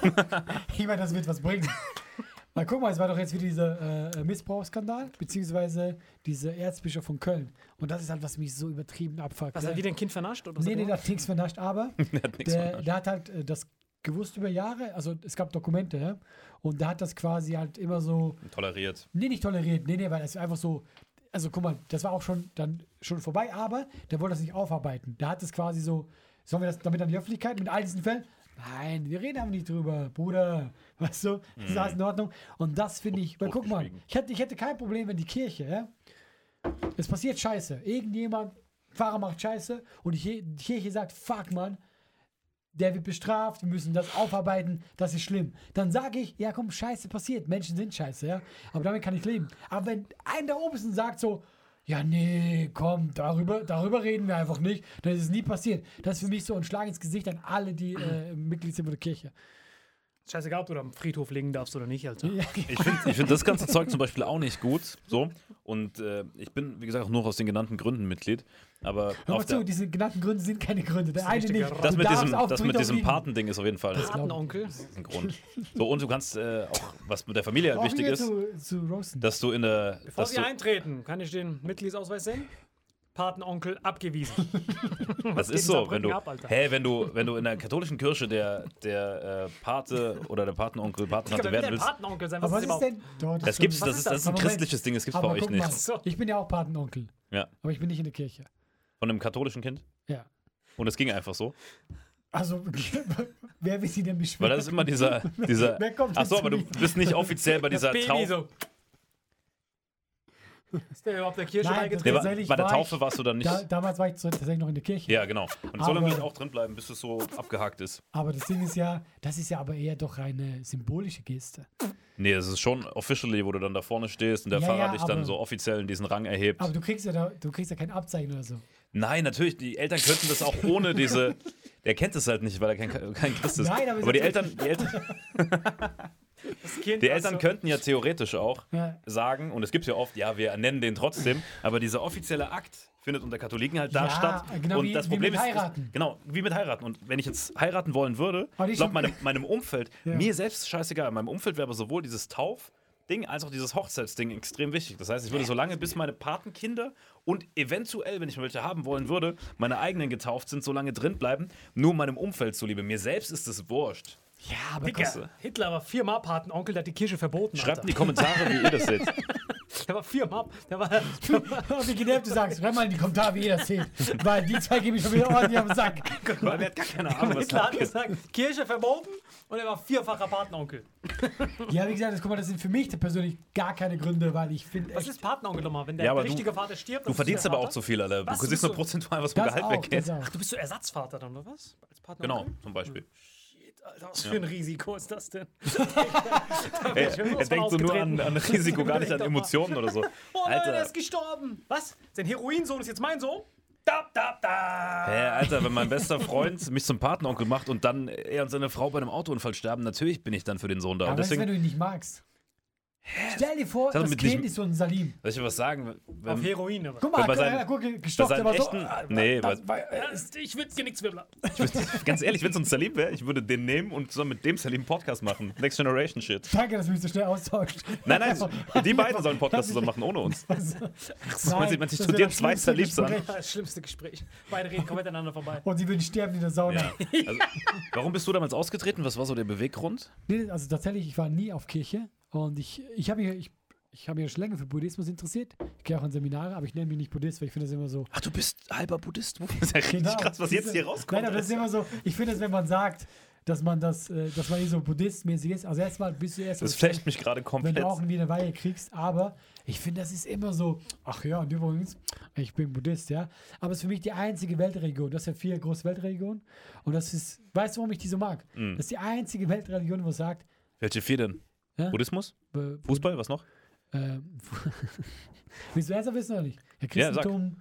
Ich meine, das wird was bringen. Mal guck mal, es war doch jetzt wieder dieser Missbrauchsskandal, beziehungsweise dieser Erzbischof von Köln. Und das ist halt, was mich so übertrieben abfuckt. Was, hat wieder ein Kind vernascht? Oder was Nee, hat nee, er der hat nichts vernascht, aber Der hat nichts der, vernascht. der hat halt das gewusst über Jahre, also es gab Dokumente, ja, und der hat das quasi halt immer so, Toleriert. nee, nicht toleriert, nee, weil das einfach so, also guck mal, das war auch schon vorbei, aber der wollte das nicht aufarbeiten. Der hat es quasi so, sollen wir das damit an die Öffentlichkeit mit all diesen Fällen? Nein, wir reden aber nicht drüber, Bruder, weißt du, das ist alles in Ordnung. Und das finde ich, weil guck mal, ich hätte kein Problem, wenn die Kirche, ja, es passiert Scheiße, irgendjemand, Pfarrer macht Scheiße und die Kirche sagt, fuck man, der wird bestraft, wir müssen das aufarbeiten, das ist schlimm. Dann sage ich, ja komm, Scheiße passiert, Menschen sind Scheiße, ja, aber damit kann ich leben. Aber wenn einer der Obersten sagt so, ja nee, komm, darüber reden wir einfach nicht, dann ist es nie passiert. Das ist für mich so ein Schlag ins Gesicht an alle, die Mitglied sind von der Kirche. Scheißegal, ob du da am Friedhof liegen darfst oder nicht, Alter. Ja, Ich find das ganze Zeug zum Beispiel auch nicht gut. So. Und ich bin, wie gesagt, auch nur aus den genannten Gründen Mitglied. Aber hör auf mal zu, der, diese genannten Gründe sind keine Gründe. Der ist ein eine richtiger nicht. Rat. das Du mit darfst diesem, auf das mit Friedhof diesem liegen. Patending ist auf jeden Fall Patenonkel. ein Grund. So, und du kannst auch, was mit der Familie halt Brauchen wichtig wir ist, zu roasten. dass du in der. Bevor Dass wir du, eintreten, kann ich den Mitgliedsausweis sehen? Patenonkel abgewiesen. das geht ist in so, Saarbrücken wenn du. ab, Alter? Wenn du in der katholischen Kirche der Pate oder der Patenonkel, Ich kann Patentante doch werden der willst. Patenonkel sein. Aber was ist ist denn? Doch, Das stimmt. gibt's, Was das ist ist ein das? Aber christliches Ding, das gibt's bei Aber euch guck nicht. mal, So. ich bin ja auch Patenonkel. Ja. Aber ich bin nicht in der Kirche. Von einem katholischen Kind. Ja. Und es ging einfach so. Also, wer will sie denn beschweren? Weil das ist immer dieser Wer kommt Achso, jetzt aber zu du mir? bist nicht offiziell bei dieser Baby Taufe. so. Ist der überhaupt der Kirche Nein, beigetreten? Nee, Tatsächlich bei der der Taufe warst du dann nicht. Damals war ich tatsächlich noch in der Kirche. Ja, genau. Und es soll Aber- nämlich auch drin bleiben, bis es so abgehakt ist. Aber das Ding ist ja, das ist ja aber eher doch eine symbolische Geste. Nee, es ist schon officially, wo du dann da vorne stehst und der Ja, Pfarrer ja, dich dann aber- so offiziell in diesen Rang erhebt. Aber du kriegst ja kein Abzeichen oder so. Nein, natürlich, die Eltern könnten das auch ohne diese. Der kennt es halt nicht, weil er kein Christ ist. Nein, aber aber die es ist- Eltern Das Kind, Die was Eltern so- könnten ja theoretisch auch Ja. sagen, und es gibt ja oft, ja, wir nennen den trotzdem, aber dieser offizielle Akt findet unter Katholiken halt da Ja, statt. genau und wie- das wie Problem mit ist, heiraten. genau, wie mit heiraten. Und wenn ich jetzt heiraten wollen würde, Aber ich ich- glaube, meinem Umfeld, Ja. mir selbst ist scheißegal, meinem Umfeld wäre aber sowohl dieses Taufding als auch dieses Hochzeitsding extrem wichtig. Das heißt, ich würde so lange, bis meine Patenkinder und eventuell, wenn ich welche haben wollen würde, meine eigenen getauft sind, so lange drin bleiben, nur meinem Umfeld zuliebe. Mir selbst ist es wurscht. Ja, aber Digga, Hitler war 4-mal Patenonkel, der hat die Kirche verboten. Schreibt in Alter. die Kommentare, wie ihr das seht. Der war 4-mal. Der war Wie genervt du sagst, schreib mal in die Kommentare, wie ihr das seht. Weil die zwei geben mich schon wieder ordentlich auf den Sack. Weil er hat gar keine Ahnung, was Hitler hat abgeht. gesagt, Kirche verboten und er war 4-facher Patenonkel. Ja, wie gesagt, guck mal, das sind für mich persönlich gar keine Gründe, weil ich finde. Was ist Patenonkel nochmal? Wenn der Ja, aber richtige Vater stirbt, Du dann ist verdienst der aber auch Vater? zu viel, Alter. Was? Du siehst nur prozentual, was vom das Gehalt auch, weggeht. das auch. Ach, du bist so Ersatzvater dann, oder was? Als Patenonkel? Genau, zum Beispiel. Alter, was für ein Risiko ist das denn? Er denkt so nur an Risiko, gar nicht an Emotionen oder so. Oh nein, er Alter, ist gestorben. Was? Sein Heroinsohn ist jetzt mein Sohn? Da, da, da. hä, Alter, wenn mein bester Freund mich zum Patenonkel macht und dann er und seine Frau bei einem Autounfall sterben, natürlich bin ich dann für den Sohn da. Aber Und was ist, wenn deswegen, du ihn nicht magst? Stell dir vor, Das hat das mit Kind diesem- ist so ein Salim. soll ich dir was sagen? Auf Heroin, aber. Guck mal, bei seinem- guck, Bei gestopft, seinem aber so. echten, nee, Ich will Genickzwirbler. ganz ehrlich, wenn es so ein Salim wäre, ich würde den nehmen und zusammen mit dem Salim einen Podcast machen. Next Generation Shit. Danke, dass du mich so schnell austauscht. Nein, die beiden sollen einen Podcast zusammen machen, ohne uns. Man sich studieren zwei Salims an. Das schlimmste Gespräch. Beide reden komplett aneinander vorbei. Und sie würden sterben in der Sauna. Ja. Also, warum bist du damals ausgetreten? Was war so der Beweggrund? Nee, also tatsächlich, ich war nie auf Kirche und ich habe mich schon länger für Buddhismus interessiert. Ich gehe auch an Seminare, aber ich nenne mich nicht Buddhist, weil ich finde das immer so. Ach, du bist halber Buddhist? Das ist ja richtig Genau, krass, was jetzt hier Nein, rauskommt. aber das ist immer so, ich finde es, wenn man sagt, dass man eh so buddhistmäßig ist. Also erstmal bist du erst Das so, flasht mich gerade wenn komplett. du auch irgendwie eine Weihe kriegst, aber ich finde, das ist immer so, ach ja, und übrigens, ich bin Buddhist, ja. Aber es ist für mich die einzige Weltreligion. Das sind 4 große Weltreligionen. Und das ist, weißt du, warum ich die so mag? Das ist die einzige Weltreligion, wo es sagt, Welche 4 denn? Ja? Buddhismus? äh, Fußball? Was noch? willst du ernsthaft wissen oder nicht? Ja, Ja, sag. Christentum,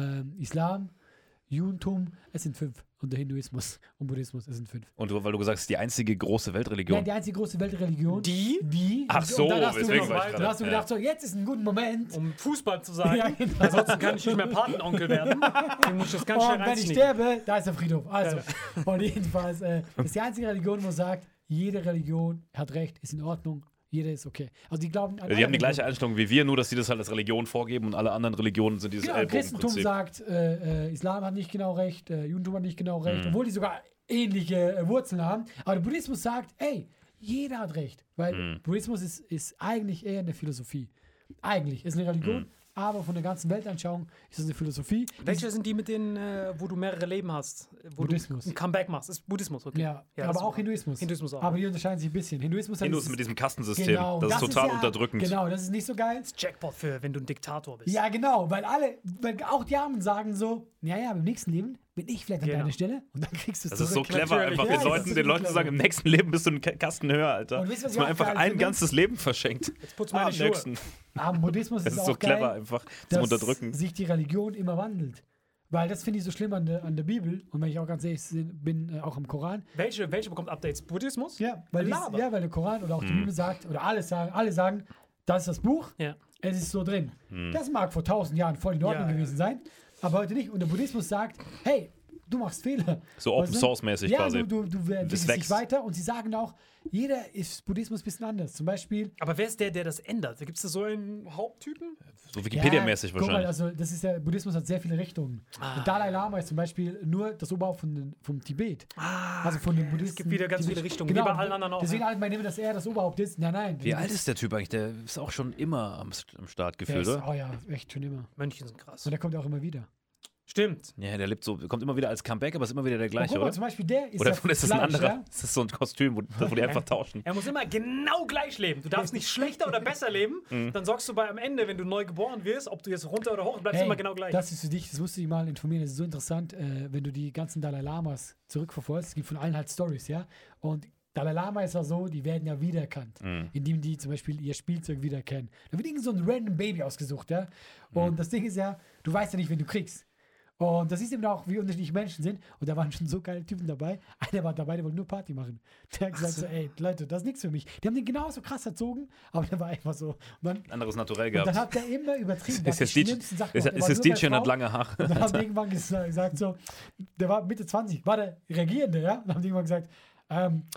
Islam, Judentum, es sind 5. Und der Hinduismus und Buddhismus, es sind 5. Und weil du gesagt hast, die einzige große Ja, Weltreligion. die einzige große Weltreligion. Die? Ach so, und dann hast du deswegen noch- war ich Dann hast du gerade. gedacht, so, jetzt ist ein guter Moment. Um Fußball zu sagen. Ja, genau. Ansonsten kann ich nicht mehr Patenonkel werden. Dann muss ich das ganz schnell Und wenn ich reinsneaken. sterbe, da ist der Friedhof. Also, und jedenfalls ist die einzige Religion, wo sagt, jede Religion hat Recht, ist in Ordnung, jeder ist okay. Also die glauben an Die alle haben die gleiche Religionen. Einstellung wie wir, nur dass sie das halt als Religion vorgeben und alle anderen Religionen sind dieses Genau, Christentum Ellbogenprinzip. sagt, Islam hat nicht genau recht, Judentum hat nicht genau Mhm. recht, obwohl die sogar ähnliche Wurzeln haben. Aber der Buddhismus sagt, ey, jeder hat recht. Weil Mhm. Buddhismus ist eigentlich eher eine Philosophie. Eigentlich ist eine Religion, Mhm. aber von der ganzen Weltanschauung ist es eine Philosophie. Welche sind die mit denen, wo du mehrere Leben hast? Wo Buddhismus. du ein Comeback machst? Ist Buddhismus, okay. Ja, das aber ist auch super. Hinduismus. Hinduismus auch. Aber die unterscheiden sich ein bisschen. Hinduismus hat Hindus dieses- mit diesem Kastensystem. Genau, das ist total ja, unterdrückend. Genau, das ist nicht so geil. Jackpot für, wenn du ein Diktator bist. Ja, genau, weil auch die Armen sagen so, ja, beim nächsten Leben bin ich vielleicht an Genau. deiner Stelle und dann kriegst du es Das ist so zurück. clever, Natürlich. einfach Ja, den das Leuten, ist den Leuten clever. zu sagen, im nächsten Leben bist du einen Kasten höher, Alter. Und wisst ihr, was Dass ich man auch einfach geil ein finde? ganzes Leben verschenkt. Jetzt putz meine Am Schuhe. nächsten. Am Buddhismus Das ist ist auch so clever, geil, einfach zum dass Unterdrücken. sich die Religion immer wandelt. Weil das finde ich so schlimm an der Bibel und wenn ich auch ganz ehrlich bin, auch am Koran. Welche bekommt Updates? Buddhismus? Ja, weil Laber. der Koran oder auch die Bibel sagt, oder alle sagen, das ist das Buch, Ja. es ist so drin. Das mag vor 1000 Jahren voll in Ordnung Ja, ja. gewesen sein, aber heute nicht. Und der Buddhismus sagt, hey, du machst Fehler. So Open Weißt du? Source mäßig ja, quasi. du entwickelst dich wächst. weiter und sie sagen auch, jeder ist Buddhismus ein bisschen anders. Zum Beispiel, Aber wer ist der das ändert? Gibt es da so einen Haupttypen? So Wikipedia-mäßig guck mal, wahrscheinlich. also das ist ja, Buddhismus hat sehr viele Richtungen. Der Dalai Lama ist zum Beispiel nur das Oberhaupt vom Tibet. Also von den Buddhisten. Es gibt wieder ganz viele Richtungen, Genau, wie bei allen anderen auch. Deswegen halten wir immer, dass er das Oberhaupt ist. Nein. Wie alt ist der Typ eigentlich? Der ist auch schon immer am Start der? gefühlt, Ist, oder? oh ja, echt schon immer. Mönche sind krass. Und der kommt auch immer wieder. Stimmt. Ja, der lebt so, kommt immer wieder als Comeback, aber ist immer wieder der Und gleiche, guck mal, oder? zum Beispiel der ist Oder ja ist das ein Fleisch, anderer? ja? Ist das so ein Kostüm, wo die einfach tauschen? Er muss immer genau gleich leben. Du darfst nicht schlechter oder besser leben. Dann sorgst du am Ende, wenn du neu geboren wirst, ob du jetzt runter oder hoch, bleibst Hey, immer genau gleich. Das ist für dich, das musst du dich mal informieren, das ist so interessant, wenn du die ganzen Dalai Lamas zurückverfolgst, es gibt von allen halt Stories, ja, und Dalai Lama ist ja so, die werden ja wiedererkannt, indem die zum Beispiel ihr Spielzeug wiedererkennen. Da wird irgend so ein random Baby ausgesucht, ja, und das Ding ist ja, du weißt ja nicht, wen du kriegst. Und das ist eben auch, wie unterschiedliche Menschen sind. Und da waren schon so geile Typen dabei. Einer war dabei, der wollte nur Party machen. Der hat gesagt so, ey, Leute, das ist nichts für mich. Die haben den genauso krass erzogen, aber der war einfach so. Und dann, Anderes Naturell und dann gehabt. hat der immer übertrieben. Ist der jetzt hat die DJ schlimmsten Sachen ist gemacht. Der war jetzt nur bei DJ und hat Frauen. lange Haare. Und dann haben die irgendwann gesagt so, der war Mitte 20, war der Regierende, ja? Und dann haben die irgendwann gesagt,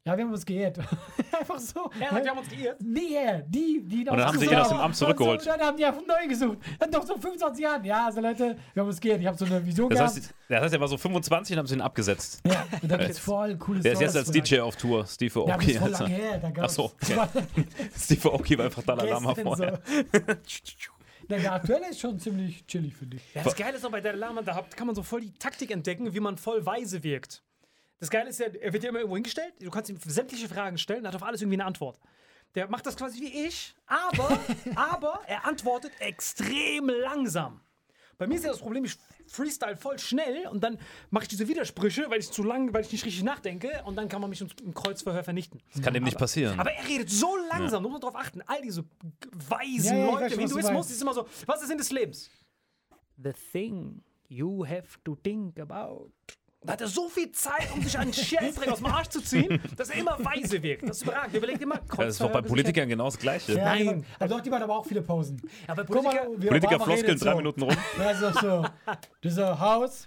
Ja, wir haben uns geehrt. Einfach so. Wir haben uns geirrt. Nee, die Und dann haben sie ihn aus dem Amt zurückgeholt. Und dann haben die einfach neu gesucht. Dann doch so 25 Jahren. Ja, also Leute, wir haben uns geehrt. Ich habe so eine Vision Das gehabt. heißt, er war so 25 und haben sie ihn abgesetzt. Ja, und dann gibt's voll coole Der ist jetzt Stories als von DJ auf Tour, Steve Ja, aber das Aoki. ist voll lange her. Da gab's, Ach so, das okay. war Steve Aoki war einfach Dalai Lama gestern vorher. so. Der aktuelle ist schon ziemlich chillig, finde ich. Ja, das Geile ist noch bei Dalai Lama, da kann man so voll die Taktik entdecken, wie man voll weise wirkt. Das Geile ist ja, er wird ja immer irgendwo hingestellt, du kannst ihm sämtliche Fragen stellen, hat auf alles irgendwie eine Antwort. Der macht das quasi wie ich, aber er antwortet extrem langsam. Bei mir ist ja das Problem, ich freestyle voll schnell und dann mache ich diese Widersprüche, weil ich nicht richtig nachdenke und dann kann man mich im Kreuzverhör vernichten. Das kann dem nicht passieren. Aber er redet so langsam, muss man darauf achten. All diese weisen Ja, ich Leute weiß im schon, was du Hinduismus, meinst. die sind immer so, was ist der Sinn des Lebens? The thing you have to think about. Da hat er so viel Zeit, um sich einen Scheißdreck aus dem Arsch zu ziehen, dass er immer weise wirkt. Das ist überragend. Er überlegt immer, Das ist doch bei Politikern genau das Gleiche. Ja, Nein. Also die machen aber auch viele Pausen. Aber Guck mal, Politiker, wie Politiker Obama floskeln redet 3 so. Minuten rum. Also so, dieser House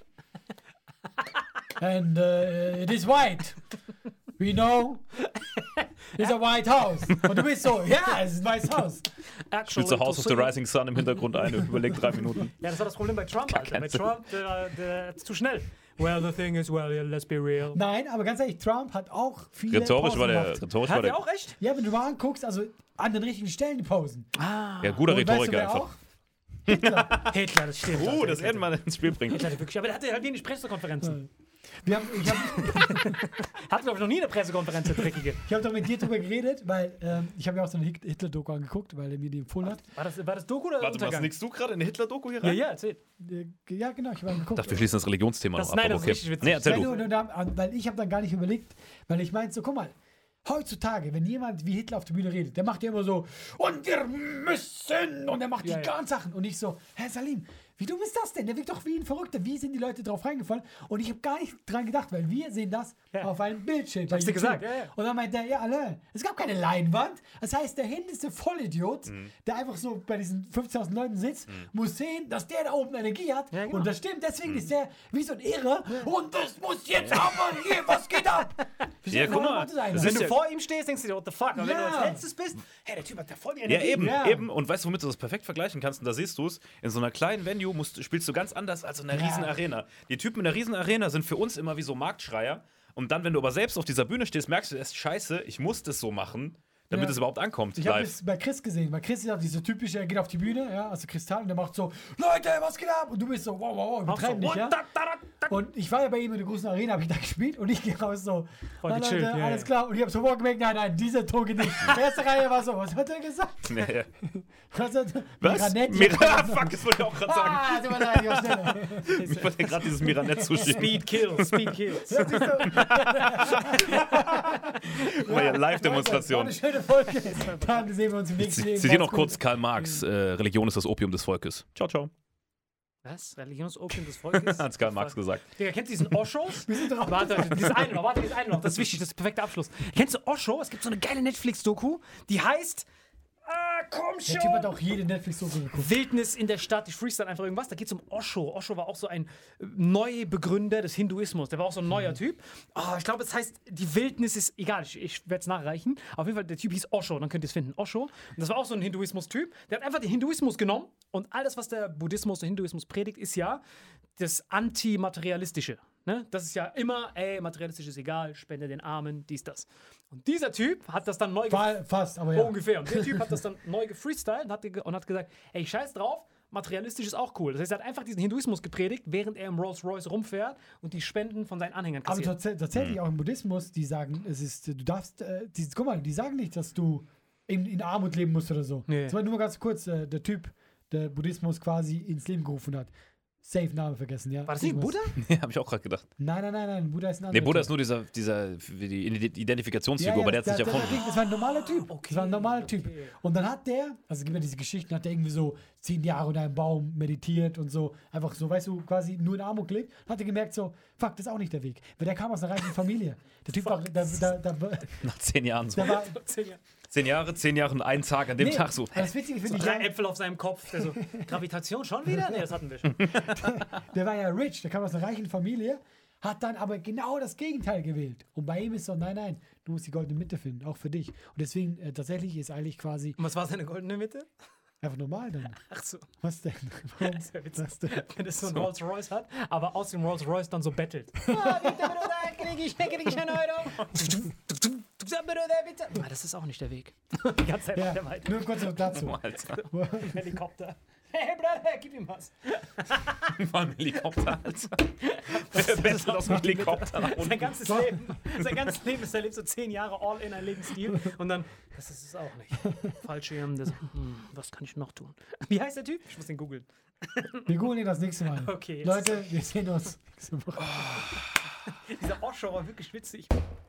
and it is white. We know it's a white house. Und du bist so, ja, es ist ein weißes Haus. Spielt so House of the Rising Sun im Hintergrund ein und überlegt 3 Minuten. Ja, das war das Problem bei Trump, Alter. Bei keinen Sinn. Trump, der ist zu schnell. Well, the thing is, well, let's be real. Nein, aber ganz ehrlich, Trump hat auch viele Rhetorisch Pausen war der. gemacht. Rhetorisch Hat war er der auch recht? Ja, wenn du mal anguckst, also an den richtigen Stellen die Pausen. ja, guter Und weißt du, Rhetoriker wer einfach. auch? Hitler. Hitler, das stimmt. Alter. Das werden wir ins Spiel bringen. Hitler, wirklich. Aber der hatte halt nie Pressekonferenzen. Ich hab Hat, glaube ich, noch nie eine Pressekonferenz, der Dreckige. doch mit dir drüber geredet, weil ich habe ja auch so eine Hitler-Doku angeguckt, weil er mir die empfohlen hat. War das Doku oder Warte, was Untergang? nickst du gerade in eine Hitler-Doku hier Ja, rein? ja, erzähl. Ja, genau, ich habe angeguckt. Ich dachte, wir schließen das Religionsthema Das- noch ab. nein, aber das ist okay. richtig witzig. Nee, erzähl Weil, du. weil ich habe dann gar nicht überlegt, weil ich meinte so, guck mal, heutzutage, wenn jemand wie Hitler auf der Bühne redet, der macht ja immer so, und wir müssen, und er macht Ja, die ja. ganzen Sachen. Und ich so, Herr Salim, wie dumm ist das denn? Der wirkt doch wie ein Verrückter. Wie sind die Leute drauf reingefallen? Und ich habe gar nicht dran gedacht, weil wir sehen das Ja. auf einem Bildschirm. bei hab's dir YouTube. gesagt, ja, ja. Und dann meinte er, ja, alle, es gab keine Leinwand. Das heißt, der hindeste Vollidiot, der einfach so bei diesen 15.000 Leuten sitzt, muss sehen, dass der da oben Energie hat. Ja, genau. Und das stimmt, deswegen ist der wie so ein Irrer. Und das muss jetzt aber hier, was geht ab? Ja, guck mal. Das ist Wenn ist du ja- vor ihm stehst, denkst du dir, what the fuck? Aber wenn du Ja. als letztes bist, hey, der Typ hat da voll die Ja, Energie. eben, Ja. eben. Und weißt du, womit du das perfekt vergleichen kannst? Und da siehst du es, in so einer kleinen Venue spielst du ganz anders als in einer riesen Arena. Die Typen in der riesen Arena sind für uns immer wie so Marktschreier. Und dann, wenn du aber selbst auf dieser Bühne stehst, merkst du erst, scheiße, ich muss das so machen, damit Ja. es überhaupt ankommt, Ich habe live. es bei Chris gesehen, weil Chris ist ja diese typische, er geht auf die Bühne, ja, also Kristall, und der macht so, Leute, was geht ab? Und du bist so, wow, wow, wow, übertreib nicht, ja. Und ich war ja bei ihm in der großen Arena, habe ich da gespielt und ich gehe raus so, Voll na, gechillt, Leute, ja, alles ja. klar. Und ich habe sofort gemerkt, nein, dieser Ton geht nicht. Erste Reihe war so, was hat er gesagt? Ja, ja. Was? Was? Miranette. Fuck, das wollte ich auch gerade sagen. Ah, tut mir leid, ich war schneller. Ich wollte dir gerade dieses Miranette zuschieben. Speed kills, Speed kills. Das ist so, Oh, ja, war Live-Demonstration. eine schöne Folge. Dann sehen wir uns im nächsten Leben. Zitiere noch Macht's kurz gut. Karl Marx. Religion ist das Opium des Volkes. Ciao, ciao. Was? Religionsopium des Volkes? Hat's Karl Marx gesagt. Digga, kennst du diesen Oshos? Wir sind drauf. Warte, dieses eine noch, das ist wichtig, das ist der perfekte Abschluss. Kennst du Osho? Es gibt so eine geile Netflix-Doku, die heißt, komm Der Typ hat schon! auch jede Netflix-Doku geguckt. Wildnis in der Stadt, ich freestyle einfach irgendwas. Da geht es um Osho. Osho war auch so ein Neubegründer des Hinduismus. Der war auch so ein neuer Typ. Ich glaube, es heißt, die Wildnis ist, egal, ich werde es nachreichen. Auf jeden Fall, der Typ hieß Osho, dann könnt ihr es finden. Osho. Und das war auch so ein Hinduismus-Typ. Der hat einfach den Hinduismus genommen und alles, was der Buddhismus, der Hinduismus predigt, ist ja das Antimaterialistische. Ne? Das ist ja immer, materialistisch ist egal, spende den Armen, dies, das. Und dieser Typ hat das dann neu Fast, aber ja. ungefähr. Und der Typ hat das dann neu gefreestylt und hat gesagt, ey, scheiß drauf, materialistisch ist auch cool. Das heißt, er hat einfach diesen Hinduismus gepredigt, während er im Rolls-Royce rumfährt und die Spenden von seinen Anhängern Aber kassiert. tatsächlich auch im Buddhismus, die sagen, es ist, du darfst, guck mal, die sagen nicht, dass du in Armut leben musst oder so. Nee. Das war nur mal ganz kurz, der Typ, der Buddhismus quasi ins Leben gerufen hat. Safe Name vergessen, ja. War das nicht ein Buddha? Ja, habe ich auch gerade gedacht. Nein, Buddha ist ein anderer Nee, Buddha Typ. ist nur die Identifikationsfigur, aber der hat es nicht erfunden. Das war ein normaler Typ. okay, Das war ein normaler Typ. okay. Und dann hat der, also es gibt ja diese Geschichten, hat der irgendwie so 10 Jahre unter einem Baum meditiert und so, einfach so, weißt du, quasi nur in Armut gelebt. Hat er gemerkt so, fuck, das ist auch nicht der Weg. Weil der kam aus einer reichen Familie. Der Typ war, Nach 10 Jahren so. der war, 10 Jahre und einen Tag an dem Tag so. aber das Witzige finde ich, 3 Äpfel auf seinem Kopf. Der so, Gravitation schon wieder? Nee, das hatten wir schon. der war ja rich, der kam aus einer reichen Familie, hat dann aber genau das Gegenteil gewählt. Und bei ihm ist so, nein, Du musst die goldene Mitte finden, auch für dich. Und deswegen, tatsächlich ist eigentlich quasi Und was war seine goldene Mitte? einfach normal dann. Ach so. Was denn? Warum? Das ist ja witzig. Was denn? Wenn es so ein Rolls Royce hat, aber aus dem Rolls Royce dann so bettelt. Krieg ich einen Euro. Das ist auch nicht der Weg. Die ganze Zeit Ja, weiter. nur kurz noch dazu. Alter. Helikopter. Hey, Bruder, gib ihm was. War ein Helikopter, Alter. Der bettelt aus dem Helikopter nach unten. Sein ganzes Leben ist, er lebt so 10 Jahre all in ein Lebensstil und dann, das ist es auch nicht. Fallschirm, was kann ich noch tun? Wie heißt der Typ? Ich muss den googeln. Wir googeln ihn das nächste Mal. Okay, jetzt Leute, wir sehen uns nächste Woche. Dieser Offshore war wirklich witzig.